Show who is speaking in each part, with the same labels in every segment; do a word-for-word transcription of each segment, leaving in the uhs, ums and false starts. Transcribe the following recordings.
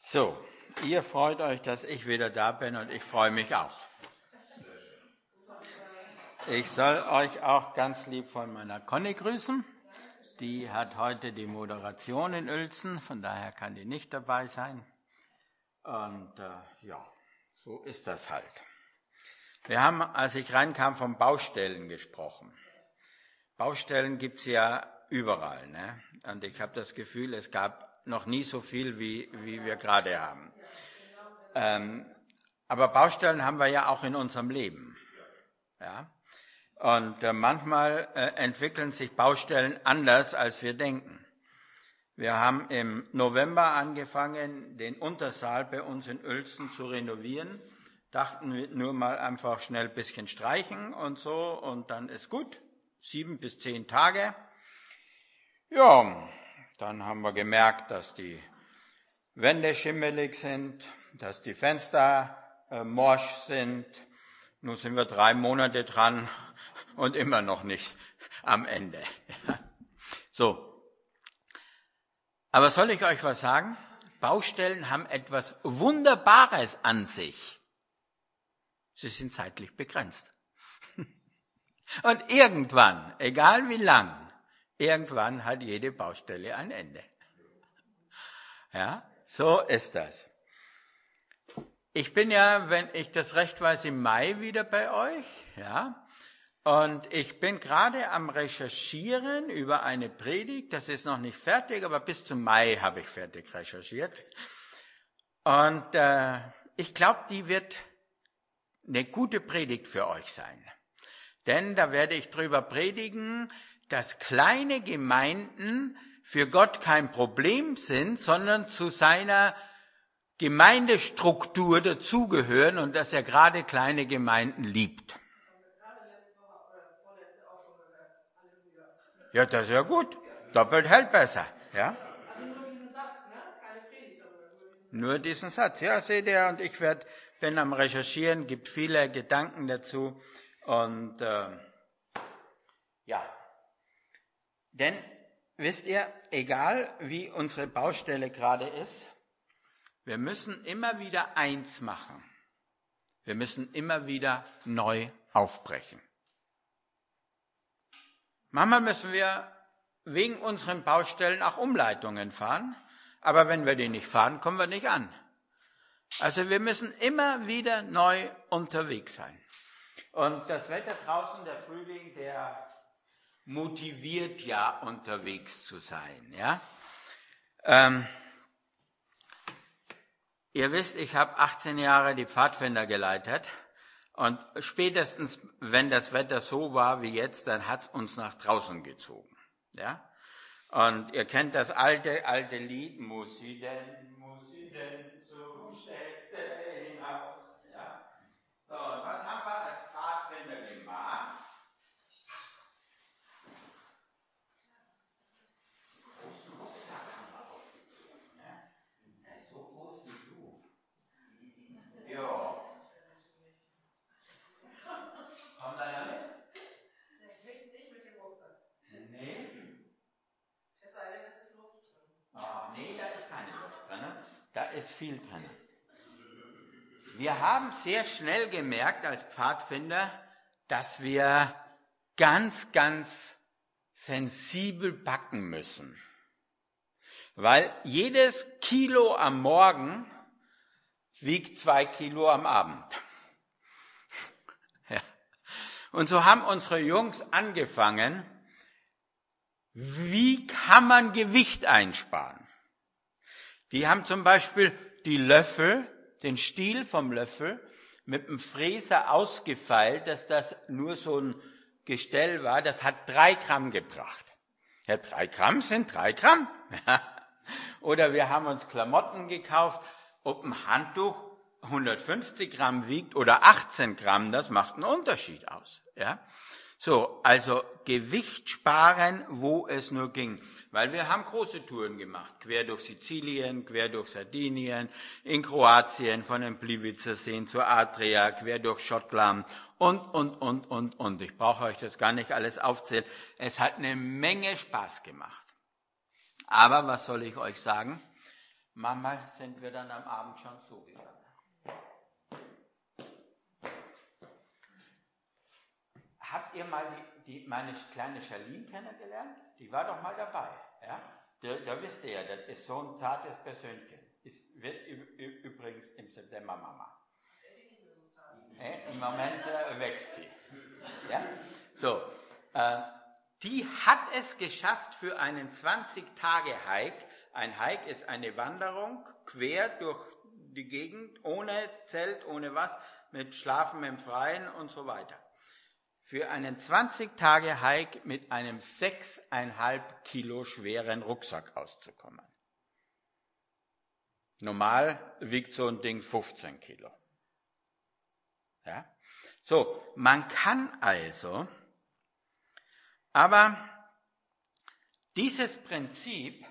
Speaker 1: So, ihr freut euch, dass ich wieder da bin und ich freue mich auch. Ich soll euch auch ganz lieb von meiner Conny grüßen. Die hat heute die Moderation in Uelzen, von daher kann die nicht dabei sein. Und äh, ja, so ist das halt. Wir haben, als ich reinkam, von Baustellen gesprochen. Baustellen gibt es ja überall, ne? Und ich habe das Gefühl, es gab noch nie so viel, wie, wie wir gerade haben. Ähm, aber Baustellen haben wir ja auch in unserem Leben. Ja? Und äh, manchmal äh, entwickeln sich Baustellen anders, als wir denken. Wir haben im November angefangen, den Untersaal bei uns in Uelzen zu renovieren. Dachten wir nur mal einfach schnell ein bisschen streichen und so, und dann ist gut. Sieben bis zehn Tage. Ja, dann haben wir gemerkt, dass die Wände schimmelig sind, dass die Fenster äh, morsch sind. Nun sind wir drei Monate dran und immer noch nicht am Ende. So. Aber soll ich euch was sagen? Baustellen haben etwas Wunderbares an sich. Sie sind zeitlich begrenzt. Und irgendwann, egal wie lang, irgendwann hat jede Baustelle ein Ende. Ja, so ist das. Ich bin ja, wenn ich das recht weiß, im Mai wieder bei euch, ja. Und ich bin gerade am Recherchieren über eine Predigt. Das ist noch nicht fertig, aber bis zum Mai habe ich fertig recherchiert. Und äh, ich glaube, die wird eine gute Predigt für euch sein. Denn da werde ich drüber predigen, dass kleine Gemeinden für Gott kein Problem sind, sondern zu seiner Gemeindestruktur dazugehören und dass er gerade kleine Gemeinden liebt. Ja, das ist ja gut. Doppelt hält besser. Ja?
Speaker 2: Also nur diesen Satz, ne? Keine Predigt darüber. Nur diesen Satz.
Speaker 1: Nur diesen Satz. Ja, seht ihr, und ich werd, bin am Recherchieren, gibt viele Gedanken dazu. Und äh, ja, denn wisst ihr, egal wie unsere Baustelle gerade ist, wir müssen immer wieder eins machen. Wir müssen immer wieder neu aufbrechen. Manchmal müssen wir wegen unseren Baustellen auch Umleitungen fahren, aber wenn wir die nicht fahren, kommen wir nicht an. Also wir müssen immer wieder neu unterwegs sein. Und das Wetter draußen, der Frühling, der motiviert ja, unterwegs zu sein. Ja? Ähm, ihr wisst, ich habe achtzehn Jahre die Pfadfinder geleitet. Und spätestens, wenn das Wetter so war wie jetzt, dann hat's uns nach draußen gezogen. Ja? Und ihr kennt das alte, alte Lied, muss sie denn, muss sie denn zum Städte hinaus. Ja? So, und was haben wir als Pfadfinder gemacht? Großen Rucksack haben wir aufgezogen. Ne? Der ist so groß wie du. Ja. Kommt einer mit?
Speaker 2: Nee, nicht mit dem Rucksack.
Speaker 1: Nee.
Speaker 2: Es sei denn, es ist Luft drin.
Speaker 1: Ah, nee, da ist keine Luft drin. Da ist viel drin. Wir haben sehr schnell gemerkt als Pfadfinder, dass wir ganz, ganz sensibel backen müssen. Weil jedes Kilo am Morgen wiegt zwei Kilo am Abend. Ja. Und so haben unsere Jungs angefangen, wie kann man Gewicht einsparen? Die haben zum Beispiel die Löffel, den Stiel vom Löffel, mit dem Fräser ausgefeilt, dass das nur so ein Gestell war. Das hat drei Gramm gebracht. Ja, drei Gramm sind drei Gramm. Oder wir haben uns Klamotten gekauft, ob ein Handtuch hundertfünfzig Gramm wiegt oder achtzehn Gramm, das macht einen Unterschied aus. Ja? So, also Gewicht sparen, wo es nur ging. Weil wir haben große Touren gemacht, quer durch Sizilien, quer durch Sardinien, in Kroatien, von den Plitvicer Seen zur Adria, quer durch Schottland und, und, und, und, und. Ich brauche euch das gar nicht alles aufzählen. Es hat eine Menge Spaß gemacht. Aber was soll ich euch sagen? Manchmal sind wir dann am Abend schon zugegangen. Habt ihr mal die, die, meine kleine Charlene kennengelernt? Die war doch mal dabei. Ja? Da, da wisst ihr ja, das ist so ein zartes Persönchen. Ist, wird übrigens im September Mama. Äh, Im Moment äh, wächst sie. Ja? So, äh, die hat es geschafft für einen zwanzig-Tage-Hike. Ein Hike ist eine Wanderung quer durch die Gegend, ohne Zelt, ohne was, mit Schlafen im Freien und so weiter. Für einen zwanzig-Tage-Hike mit einem sechs Komma fünf Kilo schweren Rucksack auszukommen. Normal wiegt so ein Ding fünfzehn Kilo. Ja? So, man kann also, aber dieses Prinzip,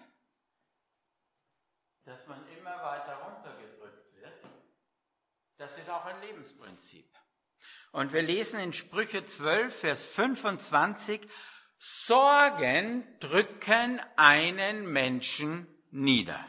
Speaker 1: dass man immer weiter runtergedrückt wird, das ist auch ein Lebensprinzip. Und wir lesen in Sprüche zwölf, Vers fünfundzwanzig, Sorgen drücken einen Menschen nieder.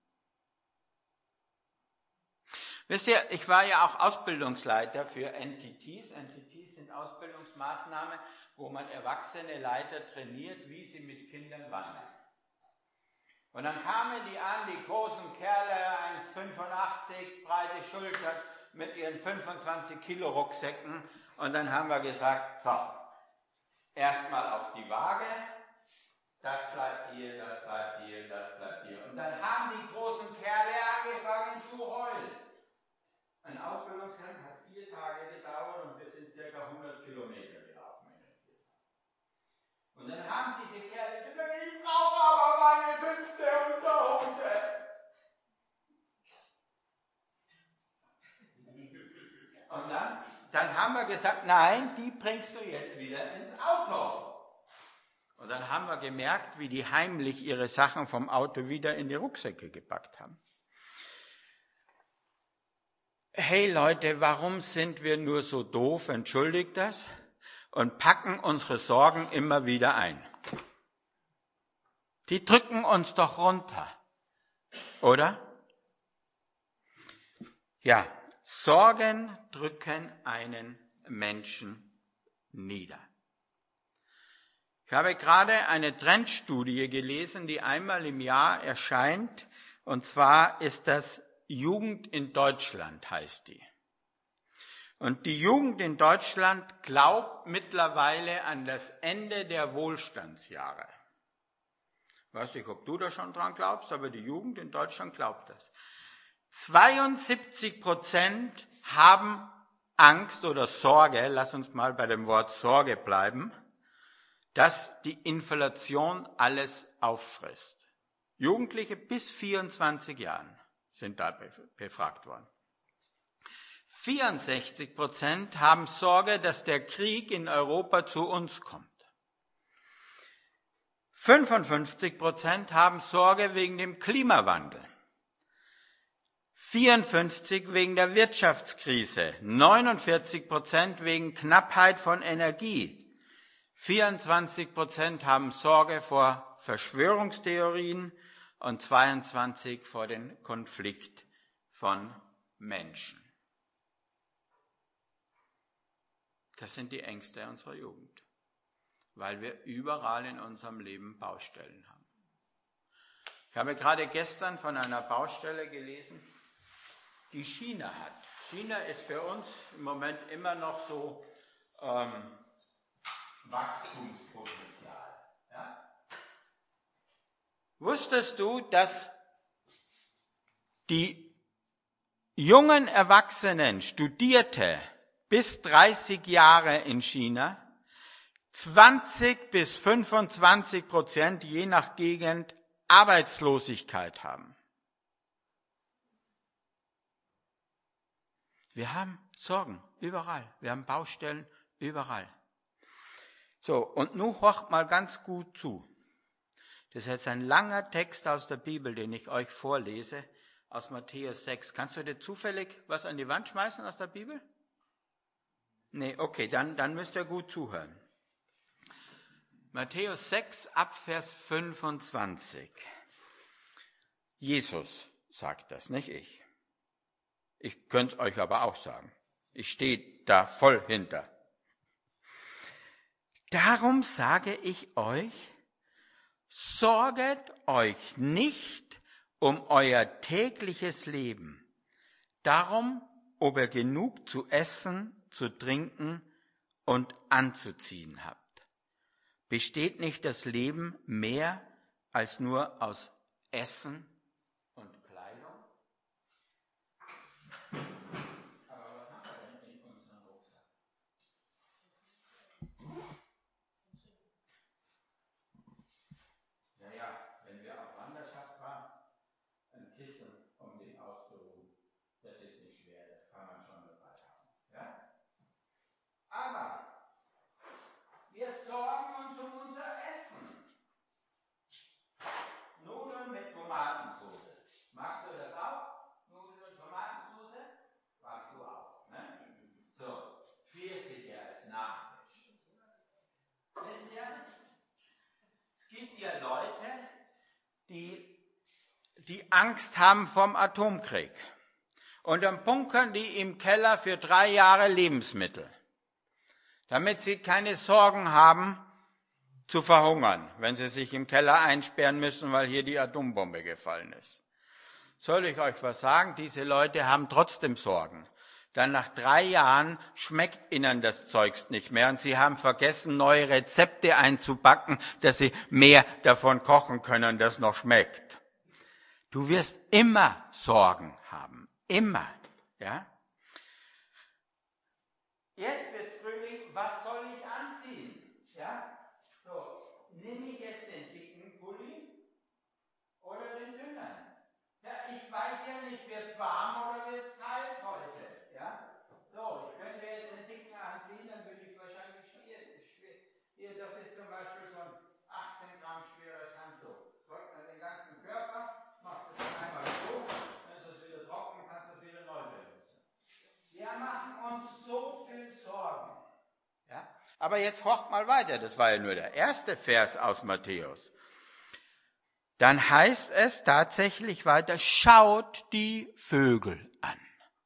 Speaker 1: Wisst ihr, ich war ja auch Ausbildungsleiter für N T Ts. N T Ts sind Ausbildungsmaßnahmen, wo man erwachsene Leiter trainiert, wie sie mit Kindern wandern. Und dann kamen die an, die großen Kerle, eins Komma fünfundachtzig, breite Schultern, mit ihren fünfundzwanzig Kilo Rucksäcken. Und dann haben wir gesagt, so, erstmal auf die Waage, das bleibt hier, das bleibt hier, das bleibt hier. Und dann haben die großen Kerle angefangen zu heulen. Ein Ausbildungsgang hat vier Tage gedauert und wir sind circa hundert Kilometer gelaufen in den vier Tagen. Und dann haben diese Kerle gesagt, ich brauche aber meine fünfte Unterhose. Und dann, dann haben wir gesagt, nein, die bringst du jetzt wieder ins Auto. Und dann haben wir gemerkt, wie die heimlich ihre Sachen vom Auto wieder in die Rucksäcke gepackt haben. Hey Leute, warum sind wir nur so doof, entschuldigt das, und packen unsere Sorgen immer wieder ein? Die drücken uns doch runter, oder? Ja, Sorgen drücken einen Menschen nieder. Ich habe gerade eine Trendstudie gelesen, die einmal im Jahr erscheint, und zwar ist das Jugend in Deutschland, heißt die. Und die Jugend in Deutschland glaubt mittlerweile an das Ende der Wohlstandsjahre. Ich weiß nicht, ob du da schon dran glaubst, aber die Jugend in Deutschland glaubt das. zweiundsiebzig Prozent haben Angst oder Sorge, lass uns mal bei dem Wort Sorge bleiben, dass die Inflation alles auffrisst. Jugendliche bis vierundzwanzig Jahren sind da befragt worden. vierundsechzig Prozent haben Sorge, dass der Krieg in Europa zu uns kommt. fünfundfünfzig Prozent haben Sorge wegen dem Klimawandel. vierundfünfzig wegen der Wirtschaftskrise, neunundvierzig Prozent wegen Knappheit von Energie, vierundzwanzig Prozent haben Sorge vor Verschwörungstheorien und zweiundzwanzig vor dem Konflikt von Menschen. Das sind die Ängste unserer Jugend, weil wir überall in unserem Leben Baustellen haben. Ich habe gerade gestern von einer Baustelle gelesen, die China hat. China ist für uns im Moment immer noch so ähm, Wachstumspotenzial. Ja? Wusstest du, dass die jungen Erwachsenen, Studierte bis dreißig Jahre in China, zwanzig bis fünfundzwanzig Prozent je nach Gegend Arbeitslosigkeit haben? Wir haben Sorgen überall, wir haben Baustellen überall. So, und nun horcht mal ganz gut zu. Das ist jetzt ein langer Text aus der Bibel, den ich euch vorlese, aus Matthäus sechs. Kannst du dir zufällig was an die Wand schmeißen aus der Bibel? Nee, okay, dann, dann müsst ihr gut zuhören. Matthäus sechs, ab Vers fünfundzwanzig. Jesus sagt das, nicht ich. Ich könnte es euch aber auch sagen. Ich stehe da voll hinter. Darum sage ich euch, sorget euch nicht um euer tägliches Leben, darum, ob ihr genug zu essen, zu trinken und anzuziehen habt. Besteht nicht das Leben mehr als nur aus Essen und Kleidung? Aber was haben wir denn in unserem Rucksack? Ja, ja, wenn wir auf Wanderschaft waren, ein Kissen, um den auszuruhen. Das ist nicht schwer, das kann man schon dabei haben. Ja? Aber wir sorgen uns um unser Essen. Nudeln mit Tomatensauce. Magst du das auch? Nudeln mit Tomatensauce? Magst du auch, ne? So, Pfirsiche als Nachtisch. Wisst ihr? Es gibt ja Leute, die, die Angst haben vom Atomkrieg. Und dann bunkern die im Keller für drei Jahre Lebensmittel, damit sie keine Sorgen haben, zu verhungern, wenn sie sich im Keller einsperren müssen, weil hier die Atombombe gefallen ist. Soll ich euch was sagen? Diese Leute haben trotzdem Sorgen. Dann nach drei Jahren schmeckt ihnen das Zeugs nicht mehr und sie haben vergessen, neue Rezepte einzubacken, dass sie mehr davon kochen können, das noch schmeckt. Du wirst immer Sorgen haben. Immer. Ja? Jetzt wird Frühling, was soll ich anziehen? Ja? So, nehme ich jetzt den dicken Pulli oder den dünnen? Ja, ich weiß ja nicht, wird es warm oder wird es kalt heute? Ja? So, ich könnte jetzt den dicken anziehen, dann würde ich wahrscheinlich hier, hier, das ist zum Beispiel so ein achtzehn Gramm schweres Handtuch. Drückt man den ganzen Körper, macht es dann einmal so, dann ist es wieder trocken, kannst du es wieder neu benutzen. Wir machen uns so viel Sorgen. Ja? Aber jetzt horcht mal weiter, das war ja nur der erste Vers aus Matthäus. Dann heißt es tatsächlich weiter, schaut die Vögel an.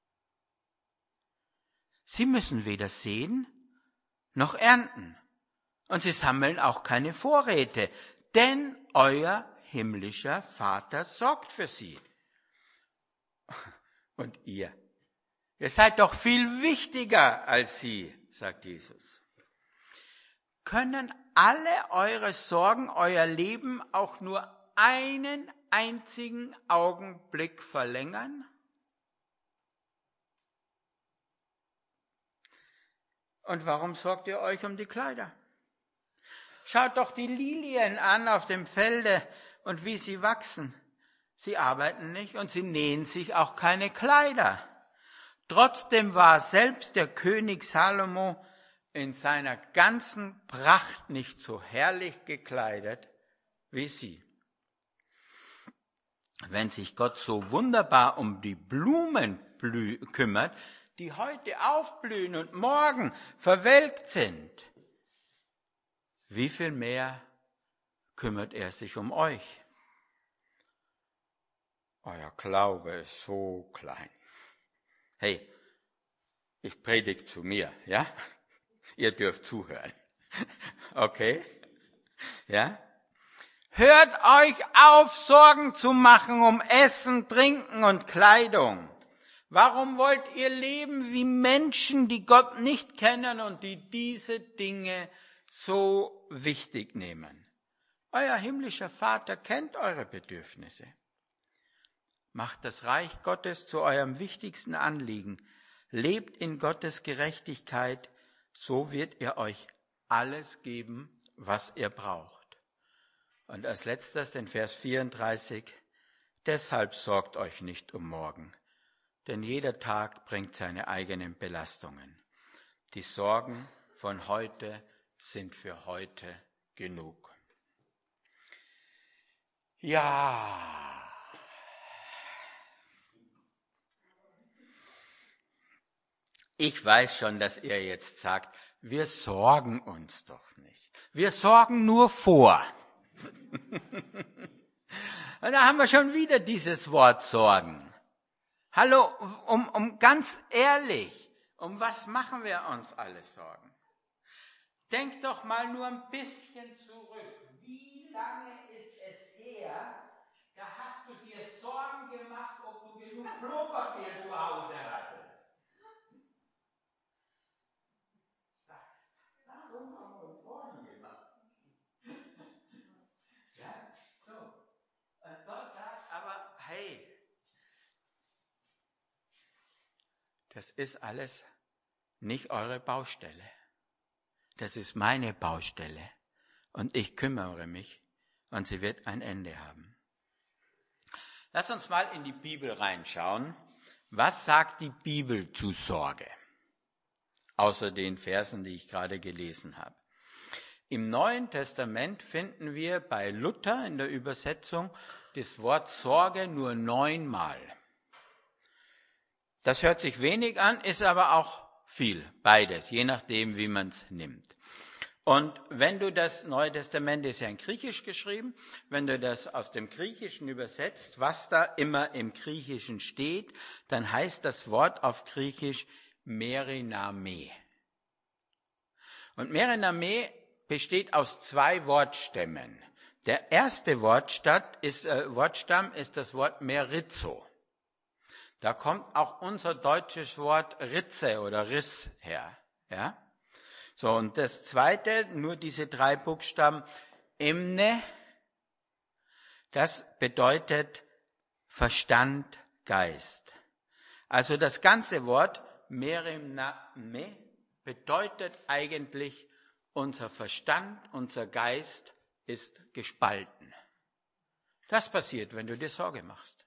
Speaker 1: Sie müssen weder säen noch ernten. Und sie sammeln auch keine Vorräte, denn euer himmlischer Vater sorgt für sie. Und ihr, ihr seid doch viel wichtiger als sie, sagt Jesus. Können alle eure Sorgen, euer Leben auch nur einen einzigen Augenblick verlängern? Und warum sorgt ihr euch um die Kleider? Schaut doch die Lilien an auf dem Felde und wie sie wachsen. Sie arbeiten nicht und sie nähen sich auch keine Kleider. Trotzdem war selbst der König Salomo in seiner ganzen Pracht nicht so herrlich gekleidet wie sie. Wenn sich Gott so wunderbar um die Blumen blü- kümmert, die heute aufblühen und morgen verwelkt sind, wie viel mehr kümmert er sich um euch? Euer Glaube ist so klein. Hey, ich predige zu mir, ja? Ihr dürft zuhören. Okay? Ja? Hört euch auf, Sorgen zu machen um Essen, Trinken und Kleidung. Warum wollt ihr leben wie Menschen, die Gott nicht kennen und die diese Dinge so wichtig nehmen? Euer himmlischer Vater kennt eure Bedürfnisse. Macht das Reich Gottes zu eurem wichtigsten Anliegen. Lebt in Gottes Gerechtigkeit, so wird er euch alles geben, was ihr braucht. Und als letztes in Vers vierunddreißig, deshalb sorgt euch nicht um morgen, denn jeder Tag bringt seine eigenen Belastungen. Die Sorgen von heute sind für heute genug. Ja, ich weiß schon, dass ihr jetzt sagt, wir sorgen uns doch nicht. Wir sorgen nur vor. Und da haben wir schon wieder dieses Wort Sorgen. Hallo, um, um ganz ehrlich, um was machen wir uns alle Sorgen? Denk doch mal nur ein bisschen zurück. Wie lange ist es her, da hast du dir Sorgen gemacht, ob du genug Klopapier zu Hause hattest? Darum haben wir uns Sorgen gemacht. Ja, so. Und Gott sagt aber, hey, das ist alles nicht eure Baustelle. Das ist meine Baustelle. Und ich kümmere mich und sie wird ein Ende haben. Lass uns mal in die Bibel reinschauen. Was sagt die Bibel zu Sorge? Außer den Versen, die ich gerade gelesen habe. Im Neuen Testament finden wir bei Luther in der Übersetzung das Wort Sorge nur neunmal. Das hört sich wenig an, ist aber auch viel, beides, je nachdem, wie man es nimmt. Und wenn du das Neue Testament ist ja in Griechisch geschrieben, wenn du das aus dem Griechischen übersetzt, was da immer im Griechischen steht, dann heißt das Wort auf Griechisch Meriname. Und Meriname besteht aus zwei Wortstämmen. Der erste Wortstamm ist, äh, Wortstamm ist das Wort Merizo. Da kommt auch unser deutsches Wort Ritze oder Riss her. Ja? So, und das zweite, nur diese drei Buchstaben, Emne, das bedeutet Verstand, Geist. Also das ganze Wort Meriname bedeutet eigentlich, unser Verstand, unser Geist ist gespalten. Das passiert, wenn du dir Sorge machst.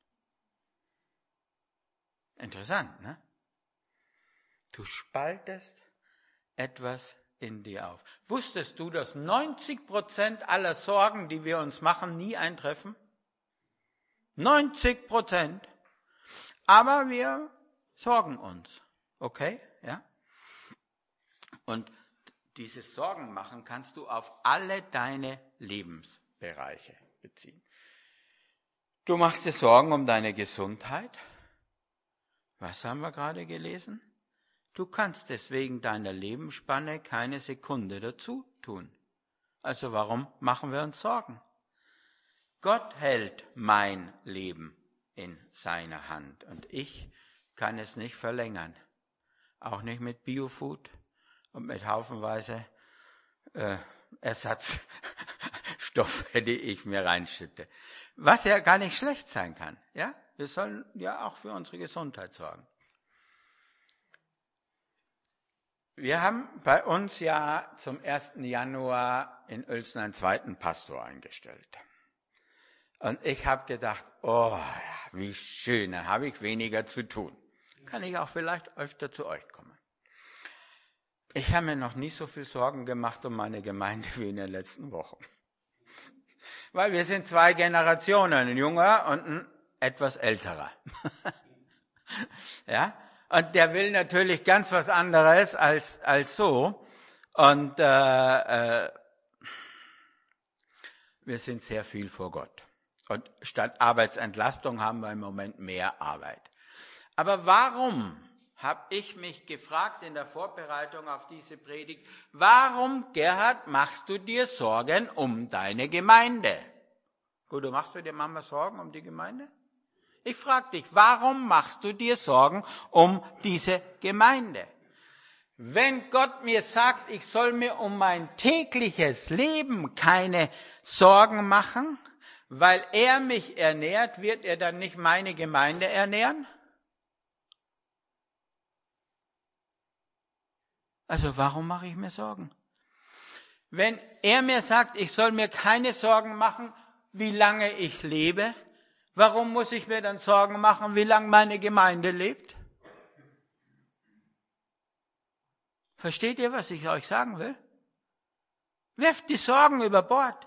Speaker 1: Interessant, ne? Du spaltest etwas in dir auf. Wusstest du, dass neunzig Prozent aller Sorgen, die wir uns machen, nie eintreffen? neunzig Prozent. Aber wir sorgen uns. Okay? Ja? Und dieses Sorgen machen kannst du auf alle deine Lebensbereiche beziehen. Du machst dir Sorgen um deine Gesundheit. Was haben wir gerade gelesen? Du kannst deswegen deiner Lebensspanne keine Sekunde dazu tun. Also warum machen wir uns Sorgen? Gott hält mein Leben in seiner Hand und ich kann es nicht verlängern. Auch nicht mit Biofood und mit haufenweise äh, Ersatzstoffe, die ich mir reinschütte. Was ja gar nicht schlecht sein kann. Ja? Wir sollen ja auch für unsere Gesundheit sorgen. Wir haben bei uns ja zum ersten Januar in Uelzen einen zweiten Pastor eingestellt. Und ich habe gedacht, oh, wie schön, dann habe ich weniger zu tun. Kann ich auch vielleicht öfter zu euch kommen. Ich habe mir noch nie so viel Sorgen gemacht um meine Gemeinde wie in den letzten Wochen. Weil wir sind zwei Generationen, ein junger und ein etwas älterer. Ja? Und der will natürlich ganz was anderes als, als so. Und äh, äh, wir sind sehr viel vor Gott. Und statt Arbeitsentlastung haben wir im Moment mehr Arbeit. Aber warum, habe ich mich gefragt in der Vorbereitung auf diese Predigt, warum, Gerhard, machst du dir Sorgen um deine Gemeinde? Gut, du machst du dir manchmal Sorgen um die Gemeinde? Ich frage dich, warum machst du dir Sorgen um diese Gemeinde? Wenn Gott mir sagt, ich soll mir um mein tägliches Leben keine Sorgen machen, weil er mich ernährt, wird er dann nicht meine Gemeinde ernähren? Also warum mache ich mir Sorgen? Wenn er mir sagt, ich soll mir keine Sorgen machen, wie lange ich lebe, warum muss ich mir dann Sorgen machen, wie lange meine Gemeinde lebt? Versteht ihr, was ich euch sagen will? Werft die Sorgen über Bord.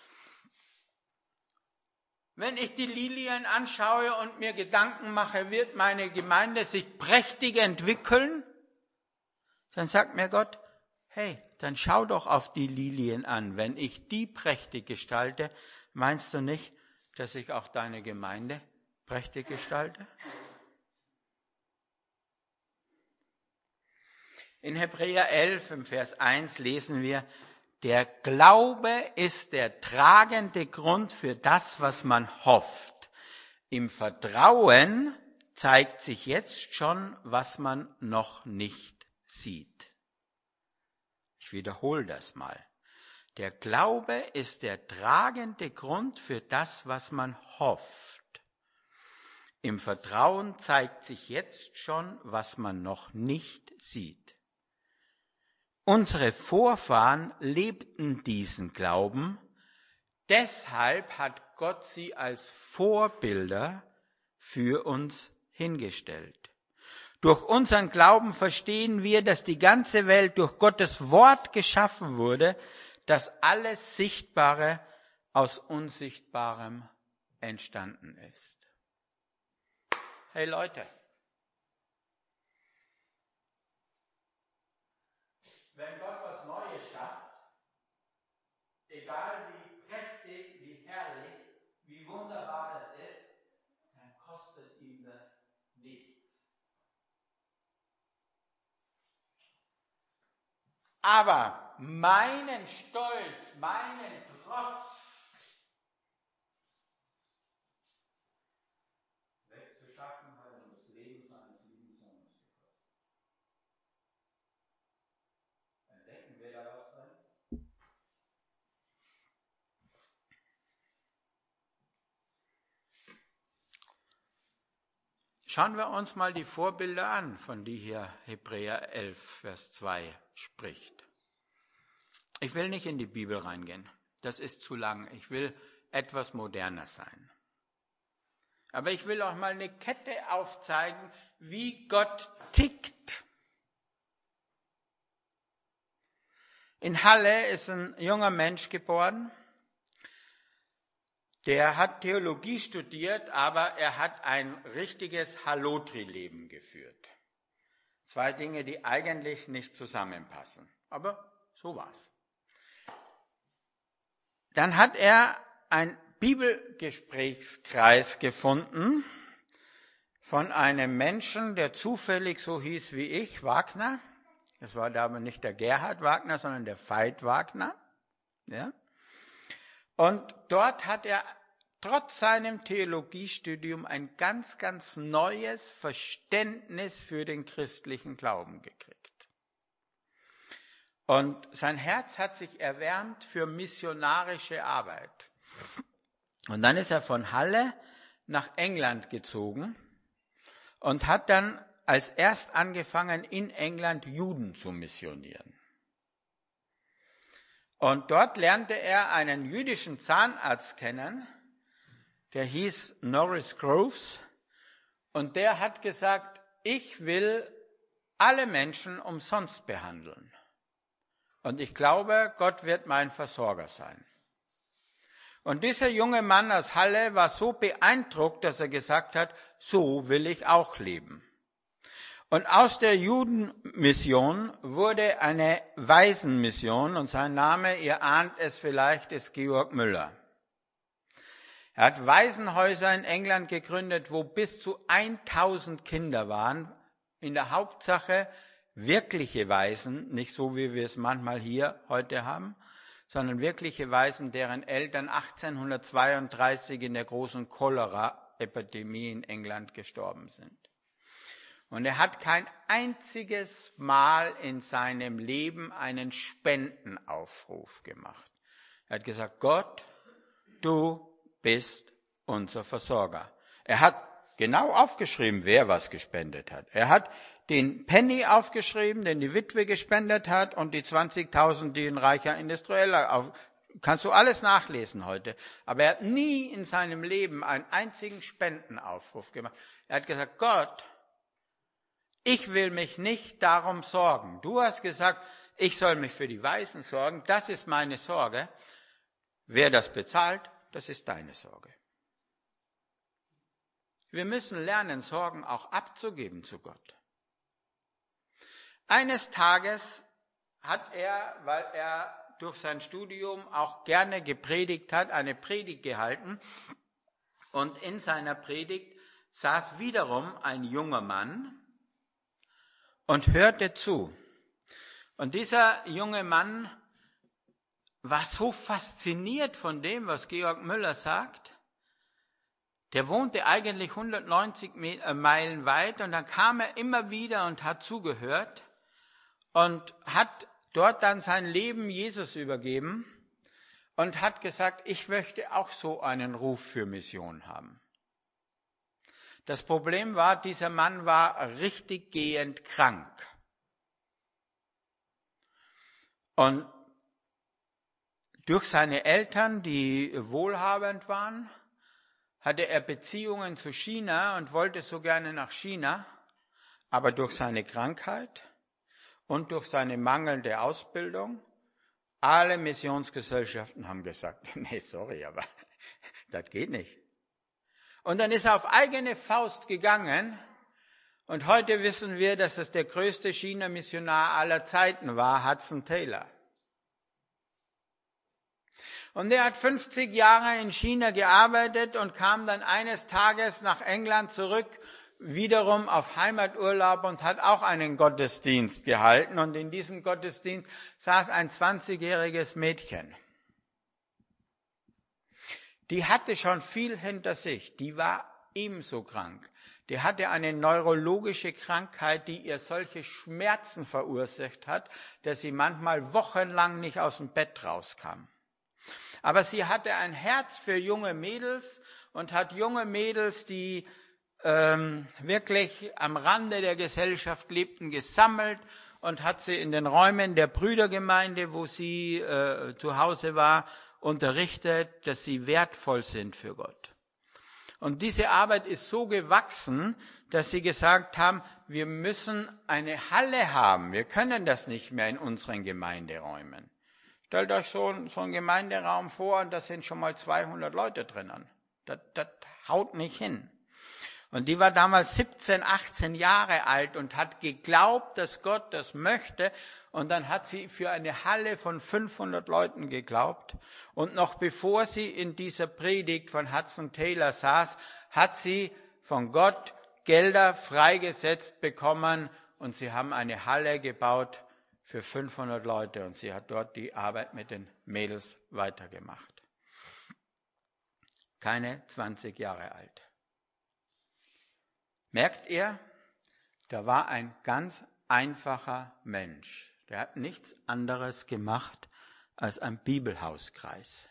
Speaker 1: Wenn ich die Lilien anschaue und mir Gedanken mache, wird meine Gemeinde sich prächtig entwickeln, dann sagt mir Gott, hey, dann schau doch auf die Lilien an. Wenn ich die prächtig gestalte, meinst du nicht, dass ich auch deine Gemeinde prächtig gestalte? In Hebräer elf, im Vers eins lesen wir, der Glaube ist der tragende Grund für das, was man hofft. Im Vertrauen zeigt sich jetzt schon, was man noch nicht sieht. Ich wiederhole das mal. Der Glaube ist der tragende Grund für das, was man hofft. Im Vertrauen zeigt sich jetzt schon, was man noch nicht sieht. Unsere Vorfahren lebten diesen Glauben, deshalb hat Gott sie als Vorbilder für uns hingestellt. Durch unseren Glauben verstehen wir, dass die ganze Welt durch Gottes Wort geschaffen wurde, dass alles Sichtbare aus Unsichtbarem entstanden ist. Hey Leute, wenn Gott was Neues schafft, egal wie prächtig, wie herrlich, wie wunderbar das ist, dann kostet ihm das nichts. Aber meinen Stolz, meinen Trotz wegzuschaffen, hat uns das Leben seines lieben Sohnes gekostet. Entdecken wir da was drin? Schauen wir uns mal die Vorbilder an, von die hier Hebräer elf, Vers zwei spricht. Ich will nicht in die Bibel reingehen, das ist zu lang. Ich will etwas moderner sein. Aber ich will auch mal eine Kette aufzeigen, wie Gott tickt. In Halle ist ein junger Mensch geboren. Der hat Theologie studiert, aber er hat ein richtiges Hallotri-Leben geführt. Zwei Dinge, die eigentlich nicht zusammenpassen. Aber so war's. Dann hat er einen Bibelgesprächskreis gefunden von einem Menschen, der zufällig so hieß wie ich, Wagner. Das war aber nicht der Gerhard Wagner, sondern der Veit Wagner. Ja? Und dort hat er trotz seinem Theologiestudium ein ganz, ganz neues Verständnis für den christlichen Glauben gekriegt. Und sein Herz hat sich erwärmt für missionarische Arbeit. Und dann ist er von Halle nach England gezogen und hat dann als erst angefangen, in England Juden zu missionieren. Und dort lernte er einen jüdischen Zahnarzt kennen, der hieß Norris Groves, und der hat gesagt, ich will alle Menschen umsonst behandeln. Und ich glaube, Gott wird mein Versorger sein. Und dieser junge Mann aus Halle war so beeindruckt, dass er gesagt hat, so will ich auch leben. Und aus der Judenmission wurde eine Waisenmission und sein Name, ihr ahnt es vielleicht, ist Georg Müller. Er hat Waisenhäuser in England gegründet, wo bis zu tausend Kinder waren, in der Hauptsache wirkliche Waisen, nicht so wie wir es manchmal hier heute haben, sondern wirkliche Waisen, deren Eltern achtzehnhundertzweiunddreißig in der großen Cholera-Epidemie in England gestorben sind. Und er hat kein einziges Mal in seinem Leben einen Spendenaufruf gemacht. Er hat gesagt, Gott, du bist unser Versorger. Er hat genau aufgeschrieben, wer was gespendet hat. Er hat den Penny aufgeschrieben, den die Witwe gespendet hat, und die zwanzigtausend, die ein reicher Industrieller auf. Kannst du alles nachlesen heute. Aber er hat nie in seinem Leben einen einzigen Spendenaufruf gemacht. Er hat gesagt, Gott, ich will mich nicht darum sorgen. Du hast gesagt, ich soll mich für die Waisen sorgen. Das ist meine Sorge. Wer das bezahlt, das ist deine Sorge. Wir müssen lernen, Sorgen auch abzugeben zu Gott. Eines Tages hat er, weil er durch sein Studium auch gerne gepredigt hat, eine Predigt gehalten. Und in seiner Predigt saß wiederum ein junger Mann und hörte zu. Und dieser junge Mann war so fasziniert von dem, was Georg Müller sagt. Der wohnte eigentlich hundertneunzig Meilen weit und dann kam er immer wieder und hat zugehört und hat dort dann sein Leben Jesus übergeben und hat gesagt, ich möchte auch so einen Ruf für Mission haben. Das Problem war, dieser Mann war richtig gehend krank. Und durch seine Eltern, die wohlhabend waren, hatte er Beziehungen zu China und wollte so gerne nach China, aber durch seine Krankheit und durch seine mangelnde Ausbildung, alle Missionsgesellschaften haben gesagt, nee, sorry, aber das geht nicht. Und dann ist er auf eigene Faust gegangen und heute wissen wir, dass es der größte China-Missionar aller Zeiten war, Hudson Taylor. Und er hat fünfzig Jahre in China gearbeitet und kam dann eines Tages nach England zurück, wiederum auf Heimaturlaub und hat auch einen Gottesdienst gehalten. Und in diesem Gottesdienst saß ein zwanzigjähriges Mädchen. Die hatte schon viel hinter sich, die war ebenso krank. Die hatte eine neurologische Krankheit, die ihr solche Schmerzen verursacht hat, dass sie manchmal wochenlang nicht aus dem Bett rauskam. Aber sie hatte ein Herz für junge Mädels und hat junge Mädels, die ähm, wirklich am Rande der Gesellschaft lebten, gesammelt und hat sie in den Räumen der Brüdergemeinde, wo sie äh, zu Hause war, unterrichtet, dass sie wertvoll sind für Gott. Und diese Arbeit ist so gewachsen, dass sie gesagt haben, wir müssen eine Halle haben. Wir können das nicht mehr in unseren Gemeinderäumen. Stellt euch so, so einen Gemeinderaum vor und da sind schon mal zweihundert Leute drinnen. Das, das haut nicht hin. Und die war damals siebzehn, achtzehn Jahre alt und hat geglaubt, dass Gott das möchte. Und dann hat sie für eine Halle von fünfhundert Leuten geglaubt. Und noch bevor sie in dieser Predigt von Hudson Taylor saß, hat sie von Gott Gelder freigesetzt bekommen. Und sie haben eine Halle gebaut für fünfhundert Leute und sie hat dort die Arbeit mit den Mädels weitergemacht. Keine zwanzig Jahre alt. Merkt ihr, da war ein ganz einfacher Mensch. Der hat nichts anderes gemacht als ein Bibelhauskreis.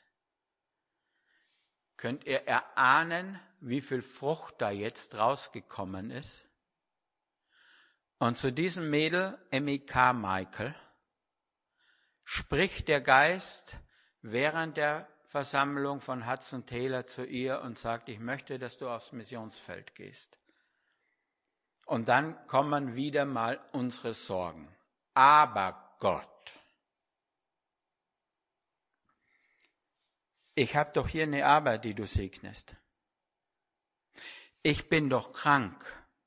Speaker 1: Könnt ihr erahnen, wie viel Frucht da jetzt rausgekommen ist? Und zu diesem Mädel, Emmy Carmichael, spricht der Geist während der Versammlung von Hudson Taylor zu ihr und sagt, ich möchte, dass du aufs Missionsfeld gehst. Und dann kommen wieder mal unsere Sorgen. Aber Gott, ich habe doch hier eine Arbeit, die du segnest. Ich bin doch krank.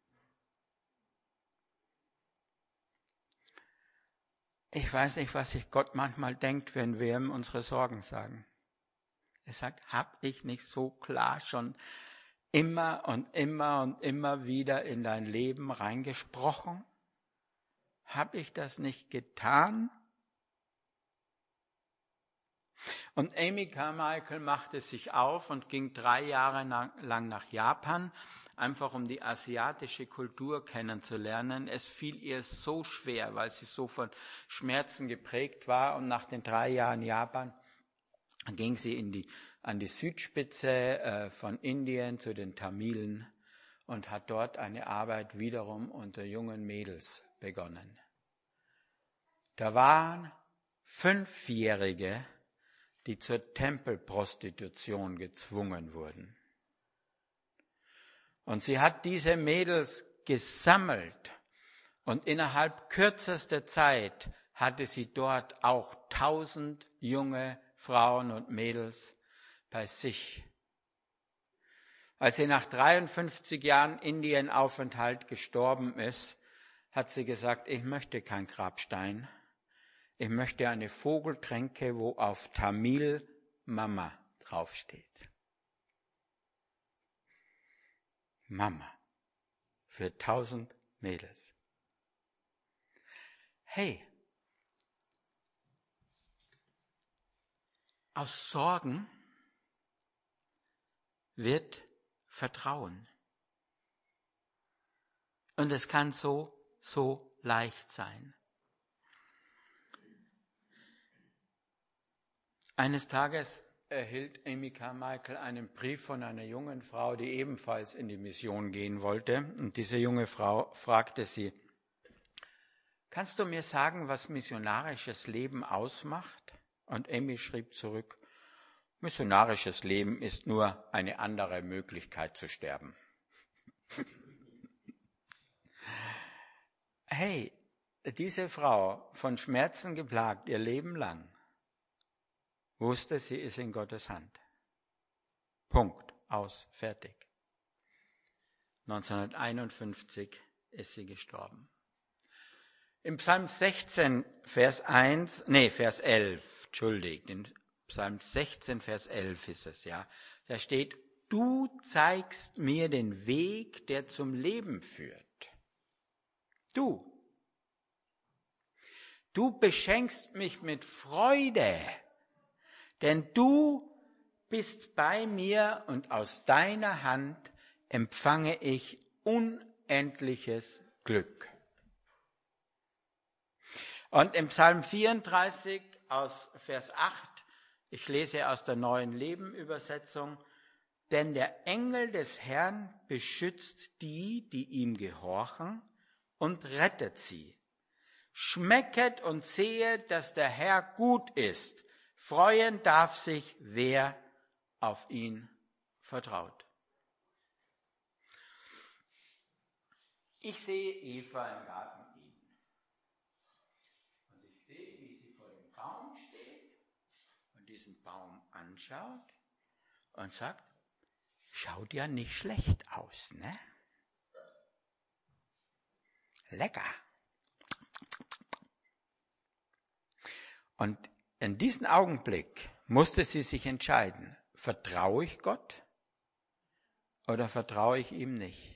Speaker 1: Ich weiß nicht, was sich Gott manchmal denkt, wenn wir ihm unsere Sorgen sagen. Er sagt, hab ich nicht so klar schon immer und immer und immer wieder in dein Leben reingesprochen? Hab ich das nicht getan? Und Amy Carmichael machte sich auf und ging drei Jahre lang nach Japan, einfach um die asiatische Kultur kennenzulernen. Es fiel ihr so schwer, weil sie so von Schmerzen geprägt war. Und nach den drei Jahren Japan ging sie in die, an die Südspitze äh, von Indien zu den Tamilen und hat dort eine Arbeit wiederum unter jungen Mädels begonnen. Da waren Fünfjährige, die zur Tempelprostitution gezwungen wurden. Und sie hat diese Mädels gesammelt und innerhalb kürzester Zeit hatte sie dort auch tausend junge Frauen und Mädels bei sich. Als sie nach dreiundfünfzig Jahren Indienaufenthalt gestorben ist, hat sie gesagt, ich möchte kein Grabstein, ich möchte eine Vogeltränke, wo auf Tamil Mama draufsteht. Mama für tausend Mädels. Hey, aus Sorgen wird Vertrauen. Und es kann so, so leicht sein. Eines Tages erhielt Amy Carmichael einen Brief von einer jungen Frau, die ebenfalls in die Mission gehen wollte. Und diese junge Frau fragte sie, kannst du mir sagen, was missionarisches Leben ausmacht? Und Amy schrieb zurück, missionarisches Leben ist nur eine andere Möglichkeit zu sterben. Hey, diese Frau, von Schmerzen geplagt ihr Leben lang, wusste, sie ist in Gottes Hand. Punkt, aus, fertig. neunzehnhunderteinundfünfzig ist sie gestorben. Im Psalm sechzehn, Vers eins, nee, Vers elf, entschuldigt, in Psalm sechzehn, Vers elf ist es, ja. Da steht, du zeigst mir den Weg, der zum Leben führt. Du. Du beschenkst mich mit Freude, denn du bist bei mir und aus deiner Hand empfange ich unendliches Glück. Und im Psalm vierunddreißig aus Vers acht, ich lese aus der Neuen Leben-Übersetzung, denn der Engel des Herrn beschützt die, die ihm gehorchen und rettet sie. Schmecket und sehet, dass der Herr gut ist. Freuen darf sich, wer auf ihn vertraut. Ich sehe Eva im Garten Eden. Und ich sehe, wie sie vor dem Baum steht und diesen Baum anschaut und sagt, schaut ja nicht schlecht aus, ne? Lecker. Und in diesem Augenblick musste sie sich entscheiden, vertraue ich Gott oder vertraue ich ihm nicht?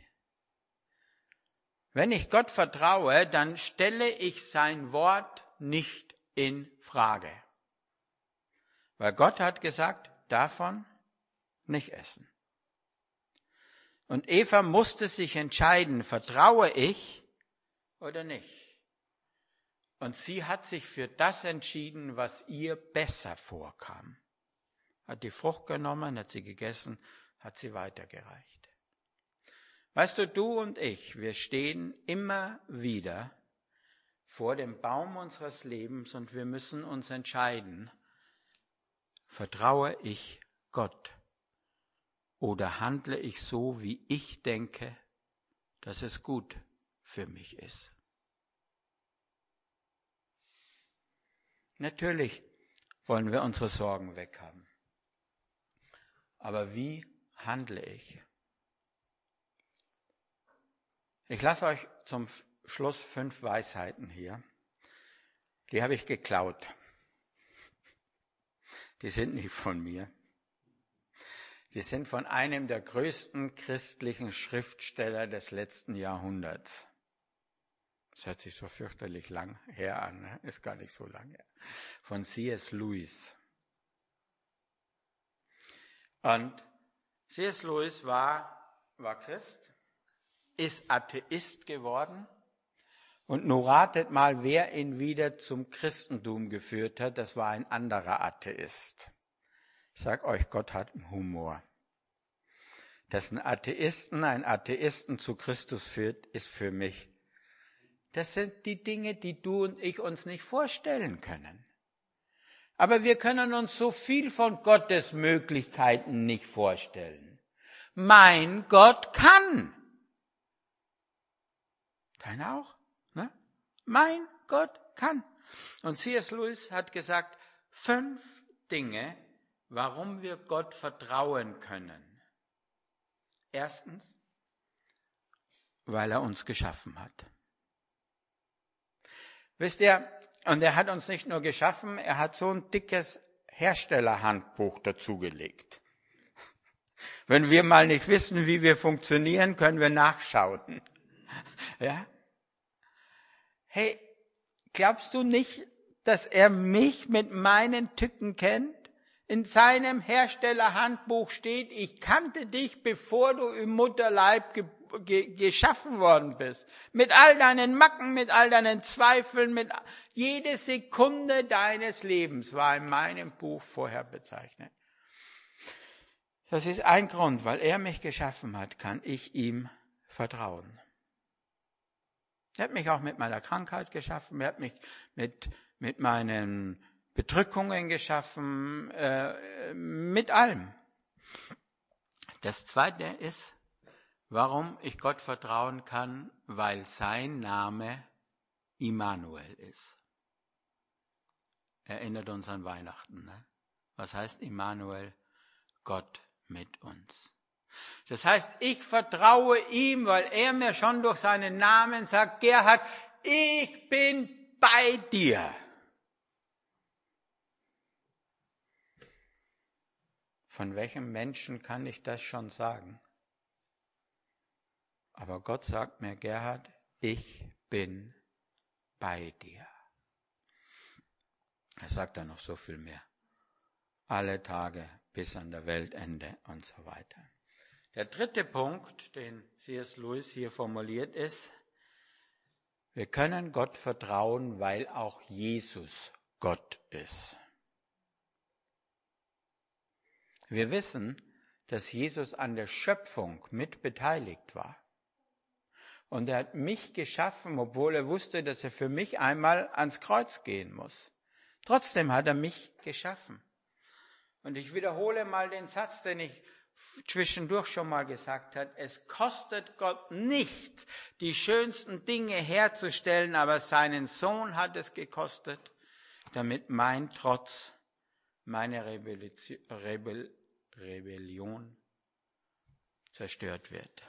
Speaker 1: Wenn ich Gott vertraue, dann stelle ich sein Wort nicht in Frage. Weil Gott hat gesagt, davon nicht essen. Und Eva musste sich entscheiden, vertraue ich oder nicht? Und sie hat sich für das entschieden, was ihr besser vorkam. Hat die Frucht genommen, hat sie gegessen, hat sie weitergereicht. Weißt du, du und ich, wir stehen immer wieder vor dem Baum unseres Lebens und wir müssen uns entscheiden, vertraue ich Gott oder handle ich so, wie ich denke, dass es gut für mich ist? Natürlich wollen wir unsere Sorgen weghaben. Aber wie handle ich? Ich lasse euch zum Schluss fünf Weisheiten hier. Die habe ich geklaut. Die sind nicht von mir. Die sind von einem der größten christlichen Schriftsteller des letzten Jahrhunderts. Das hört sich so fürchterlich lang her an, ne? Ist gar nicht so lange. Von C S Lewis. Und C S Lewis war, war Christ, ist Atheist geworden. Und nun ratet mal, wer ihn wieder zum Christentum geführt hat. Das war ein anderer Atheist. Ich sag euch, Gott hat einen Humor. Dass ein Atheisten einen Atheisten zu Christus führt, ist für mich. Das sind die Dinge, die du und ich uns nicht vorstellen können. Aber wir können uns so viel von Gottes Möglichkeiten nicht vorstellen. Mein Gott kann. Deiner auch? Ne? Mein Gott kann. Und C S Lewis hat gesagt, fünf Dinge, warum wir Gott vertrauen können. Erstens, weil er uns geschaffen hat. Wisst ihr, und er hat uns nicht nur geschaffen, er hat so ein dickes Herstellerhandbuch dazugelegt. Wenn wir mal nicht wissen, wie wir funktionieren, können wir nachschauen. Ja? Hey, glaubst du nicht, dass er mich mit meinen Tücken kennt? In seinem Herstellerhandbuch steht, ich kannte dich, bevor du im Mutterleib ge- ge- geschaffen worden bist. Mit all deinen Macken, mit all deinen Zweifeln, mit jede Sekunde deines Lebens war in meinem Buch vorher bezeichnet. Das ist ein Grund, weil er mich geschaffen hat, kann ich ihm vertrauen. Er hat mich auch mit meiner Krankheit geschaffen, er hat mich mit, mit meinen Bedrückungen geschaffen, äh, mit allem. Das Zweite ist, warum ich Gott vertrauen kann, weil sein Name Immanuel ist. Erinnert uns an Weihnachten. Ne? Was heißt Immanuel? Gott mit uns. Das heißt, ich vertraue ihm, weil er mir schon durch seinen Namen sagt, Gerhard, ich bin bei dir. Von welchem Menschen kann ich das schon sagen? Aber Gott sagt mir, Gerhard, ich bin bei dir. Er sagt dann noch so viel mehr. Alle Tage bis an der Weltende und so weiter. Der dritte Punkt, den C S Lewis hier formuliert, ist, wir können Gott vertrauen, weil auch Jesus Gott ist. Wir wissen, dass Jesus an der Schöpfung mit beteiligt war. Und er hat mich geschaffen, obwohl er wusste, dass er für mich einmal ans Kreuz gehen muss. Trotzdem hat er mich geschaffen. Und ich wiederhole mal den Satz, den ich zwischendurch schon mal gesagt habe. Es kostet Gott nichts, die schönsten Dinge herzustellen, aber seinen Sohn hat es gekostet, damit mein Trotz, meine Rebellion, Rebellion zerstört wird.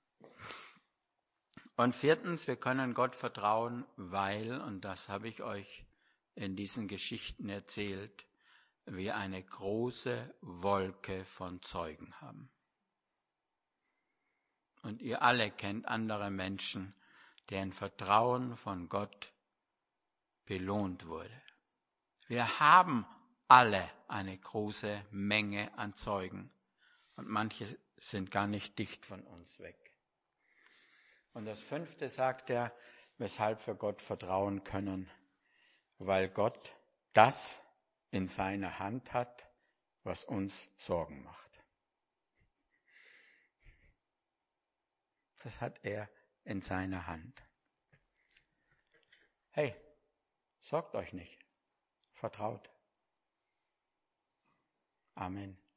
Speaker 1: Und viertens, wir können Gott vertrauen, weil, und das habe ich euch in diesen Geschichten erzählt, wir eine große Wolke von Zeugen haben. Und ihr alle kennt andere Menschen, deren Vertrauen von Gott belohnt wurde. Wir haben alle eine große Menge an Zeugen. Und manche sind gar nicht dicht von uns weg. Und das fünfte sagt er, weshalb wir Gott vertrauen können, weil Gott das in seiner Hand hat, was uns Sorgen macht. Das hat er in seiner Hand. Hey, sorgt euch nicht, vertraut. Amen.